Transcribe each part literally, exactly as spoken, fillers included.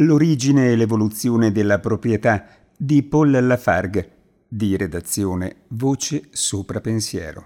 L'origine e l'evoluzione della proprietà di Paul Lafargue, di redazione Voce Sopra Pensiero.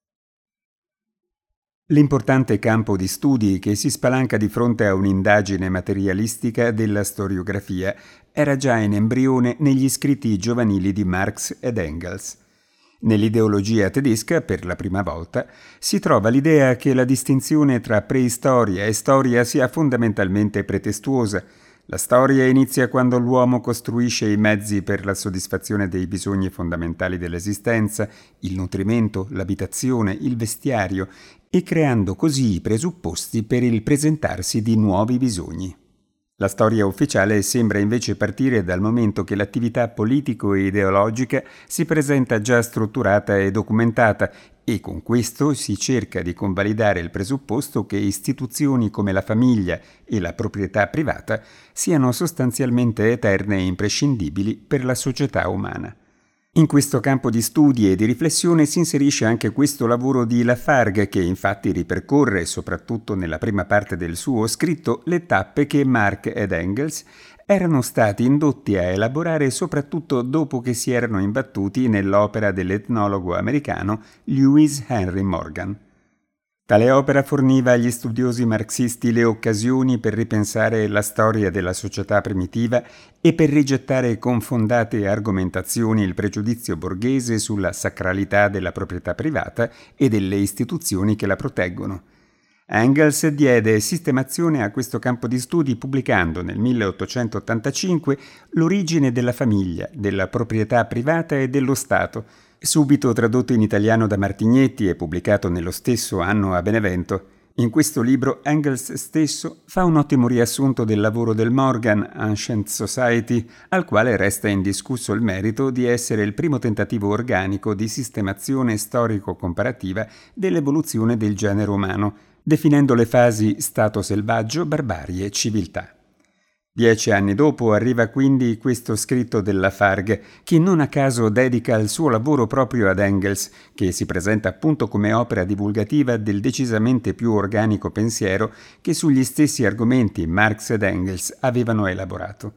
L'importante campo di studi che si spalanca di fronte a un'indagine materialistica della storiografia era già in embrione negli scritti giovanili di Marx ed Engels. Nell'ideologia tedesca, per la prima volta, si trova l'idea che la distinzione tra preistoria e storia sia fondamentalmente pretestuosa. La storia inizia quando l'uomo costruisce i mezzi per la soddisfazione dei bisogni fondamentali dell'esistenza, il nutrimento, l'abitazione, il vestiario, e creando così i presupposti per il presentarsi di nuovi bisogni. La storia ufficiale sembra invece partire dal momento che l'attività politico e ideologica si presenta già strutturata e documentata, e con questo si cerca di convalidare il presupposto che istituzioni come la famiglia e la proprietà privata siano sostanzialmente eterne e imprescindibili per la società umana. In questo campo di studi e di riflessione si inserisce anche questo lavoro di Lafargue, che infatti ripercorre, soprattutto nella prima parte del suo scritto, le tappe che Marx ed Engels erano stati indotti a elaborare soprattutto dopo che si erano imbattuti nell'opera dell'etnologo americano Lewis Henry Morgan. Tale opera forniva agli studiosi marxisti le occasioni per ripensare la storia della società primitiva e per rigettare con fondate argomentazioni il pregiudizio borghese sulla sacralità della proprietà privata e delle istituzioni che la proteggono. Engels diede sistemazione a questo campo di studi pubblicando nel milleottocentottantacinque L'origine della famiglia, della proprietà privata e dello Stato, subito tradotto in italiano da Martignetti e pubblicato nello stesso anno a Benevento. In questo libro Engels stesso fa un ottimo riassunto del lavoro del Morgan, Ancient Society, al quale resta indiscusso il merito di essere il primo tentativo organico di sistemazione storico-comparativa dell'evoluzione del genere umano, definendo le fasi stato selvaggio, barbarie e civiltà. Dieci anni dopo arriva quindi questo scritto del Lafargue, che non a caso dedica il suo lavoro proprio ad Engels, che si presenta appunto come opera divulgativa del decisamente più organico pensiero che sugli stessi argomenti Marx ed Engels avevano elaborato.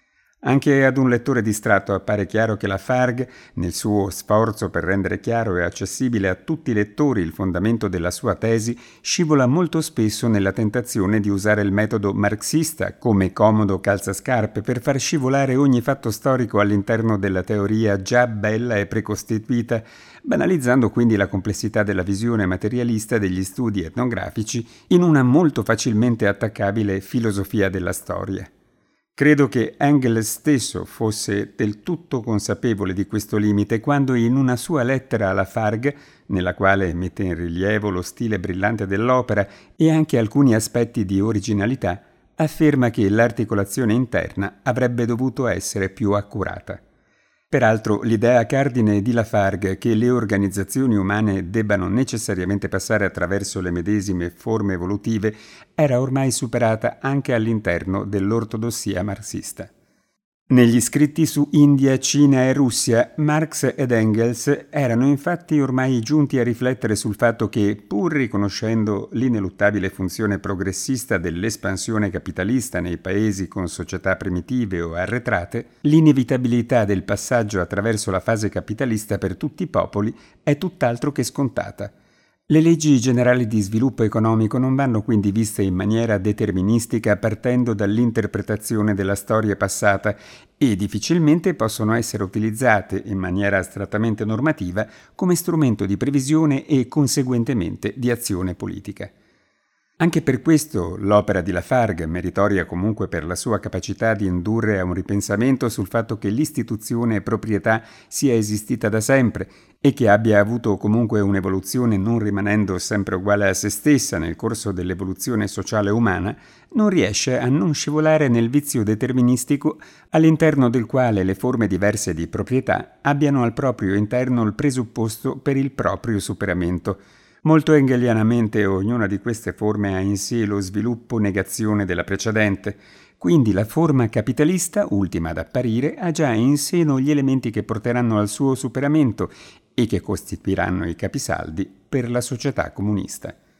Anche ad un lettore distratto appare chiaro che Lafargue, nel suo sforzo per rendere chiaro e accessibile a tutti i lettori il fondamento della sua tesi, scivola molto spesso nella tentazione di usare il metodo marxista come comodo calzascarpe per far scivolare ogni fatto storico all'interno della teoria già bella e precostituita, banalizzando quindi la complessità della visione materialista degli studi etnografici in una molto facilmente attaccabile filosofia della storia. Credo che Engels stesso fosse del tutto consapevole di questo limite quando in una sua lettera a Lafargue, nella quale mette in rilievo lo stile brillante dell'opera e anche alcuni aspetti di originalità, afferma che l'articolazione interna avrebbe dovuto essere più accurata. Peraltro, l'idea cardine di Lafargue che le organizzazioni umane debbano necessariamente passare attraverso le medesime forme evolutive era ormai superata anche all'interno dell'ortodossia marxista. Negli scritti su India, Cina e Russia, Marx ed Engels erano infatti ormai giunti a riflettere sul fatto che, pur riconoscendo l'ineluttabile funzione progressista dell'espansione capitalista nei paesi con società primitive o arretrate, l'inevitabilità del passaggio attraverso la fase capitalista per tutti i popoli è tutt'altro che scontata. Le leggi generali di sviluppo economico non vanno quindi viste in maniera deterministica partendo dall'interpretazione della storia passata e difficilmente possono essere utilizzate in maniera astrattamente normativa come strumento di previsione e conseguentemente di azione politica. Anche per questo l'opera di Lafargue, meritoria comunque per la sua capacità di indurre a un ripensamento sul fatto che l'istituzione proprietà sia esistita da sempre e che abbia avuto comunque un'evoluzione non rimanendo sempre uguale a se stessa nel corso dell'evoluzione sociale umana, non riesce a non scivolare nel vizio deterministico all'interno del quale le forme diverse di proprietà abbiano al proprio interno il presupposto per il proprio superamento. Molto hegelianamente ognuna di queste forme ha in sé lo sviluppo negazione della precedente, quindi la forma capitalista, ultima ad apparire, ha già in seno gli elementi che porteranno al suo superamento e che costituiranno i capisaldi per la società comunista.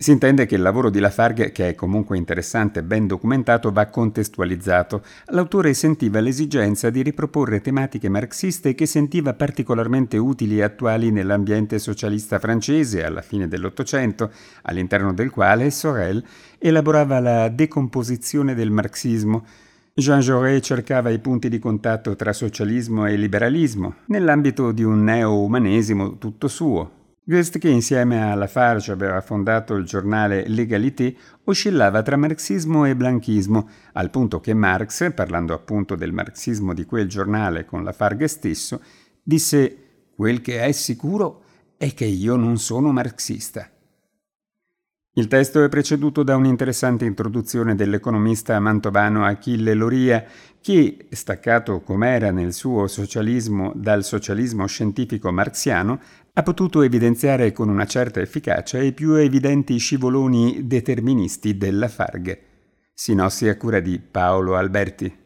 Si intende che il lavoro di Lafargue, che è comunque interessante e ben documentato, va contestualizzato. L'autore sentiva l'esigenza di riproporre tematiche marxiste che sentiva particolarmente utili e attuali nell'ambiente socialista francese alla fine dell'Ottocento, all'interno del quale Sorel elaborava la decomposizione del marxismo. Jean Jaurès cercava i punti di contatto tra socialismo e liberalismo, nell'ambito di un neo-umanesimo tutto suo. Guest, che insieme a Lafarge aveva fondato il giornale L'Égalité, oscillava tra marxismo e blanchismo, al punto che Marx, parlando appunto del marxismo di quel giornale con Lafargue stesso, disse «Quel che è sicuro è che io non sono marxista». Il testo è preceduto da un'interessante introduzione dell'economista mantovano Achille Loria, che, staccato com'era nel suo socialismo dal socialismo scientifico marxiano, ha potuto evidenziare con una certa efficacia i più evidenti scivoloni deterministi della Lafargue. Sinossi a cura di Paolo Alberti.